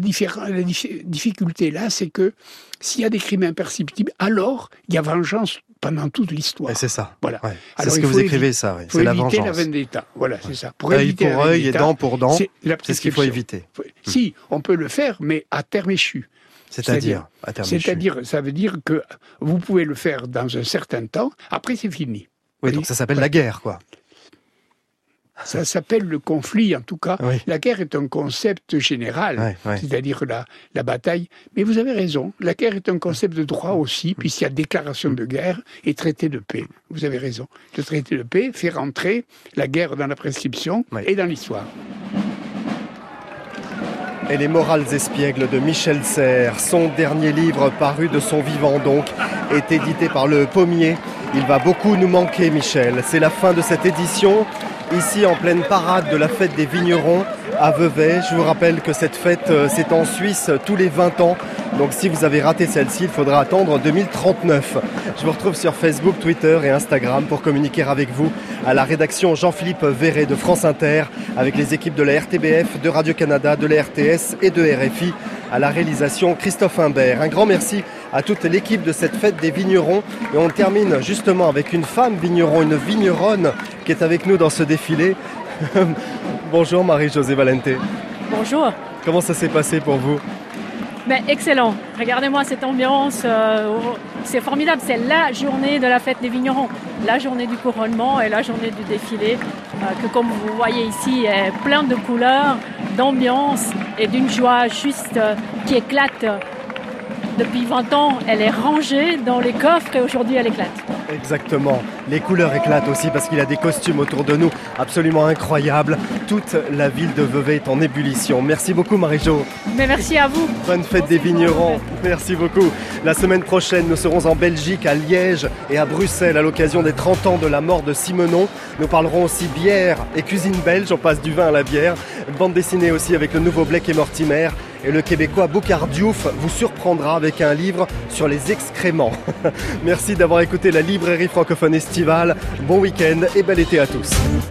difficulté là, c'est que s'il y a des crimes imprescriptibles, alors il y a vengeance pendant toute l'histoire. Et c'est ça. Voilà. Ouais. C'est ce que vous écrivez, ça. C'est la vengeance. Pour éviter la vendetta. Voilà, c'est ça. Pour œil pour œil et dent pour dent, c'est ce qu'il faut éviter. Si, on peut le faire, mais à terme échu. C'est-à-dire à terme échu. C'est-à-dire, ça veut dire que vous pouvez le faire dans un certain temps, après c'est fini. Oui, donc ça s'appelle la guerre, quoi. Ça s'appelle le conflit, en tout cas. Oui. La guerre est un concept général, c'est-à-dire la bataille. Mais vous avez raison, la guerre est un concept de droit aussi, puisqu'il y a déclaration de guerre et traité de paix. Vous avez raison. Le traité de paix fait rentrer la guerre dans la prescription et dans l'histoire. Et les Morales espiègles de Michel Serres, son dernier livre paru de son vivant donc, est édité par Le Pommier. Il va beaucoup nous manquer, Michel. C'est la fin de cette édition, ici en pleine parade de la fête des vignerons à Vevey. Je vous rappelle que cette fête, c'est en Suisse tous les 20 ans. Donc si vous avez raté celle-ci, il faudra attendre 2039. Je vous retrouve sur Facebook, Twitter et Instagram pour communiquer avec vous. À la rédaction Jean-Philippe Verret de France Inter, avec les équipes de la RTBF, de Radio-Canada, de la RTS et de RFI. À la réalisation Christophe Imbert. Un grand merci à toute l'équipe de cette fête des vignerons. Et on termine justement avec une femme vigneron, une vigneronne qui est avec nous dans ce défilé. Bonjour Marie-Josée Valente. Bonjour. Comment ça s'est passé pour vous ? Excellent. Regardez-moi cette ambiance. C'est formidable. C'est la journée de la fête des vignerons. La journée du couronnement et la journée du défilé. Que comme vous voyez ici, est plein de couleurs, d'ambiance et d'une joie juste qui éclate. Depuis 20 ans, elle est rangée dans les coffres et aujourd'hui elle éclate. Exactement. Les couleurs éclatent aussi parce qu'il y a des costumes autour de nous absolument incroyables. Toute la ville de Vevey est en ébullition. Merci beaucoup Marie-Jo. Mais merci à vous. Bonne fête des vignerons. Merci beaucoup. La semaine prochaine, nous serons en Belgique, à Liège et à Bruxelles à l'occasion des 30 ans de la mort de Simenon. Nous parlerons aussi bière et cuisine belge. On passe du vin à la bière. Bande dessinée aussi avec le nouveau Blake et Mortimer. Et le Québécois Boucard Diouf vous surprendra avec un livre sur les excréments. Merci d'avoir écouté la librairie francophone estivale. Bon week-end et bel été à tous.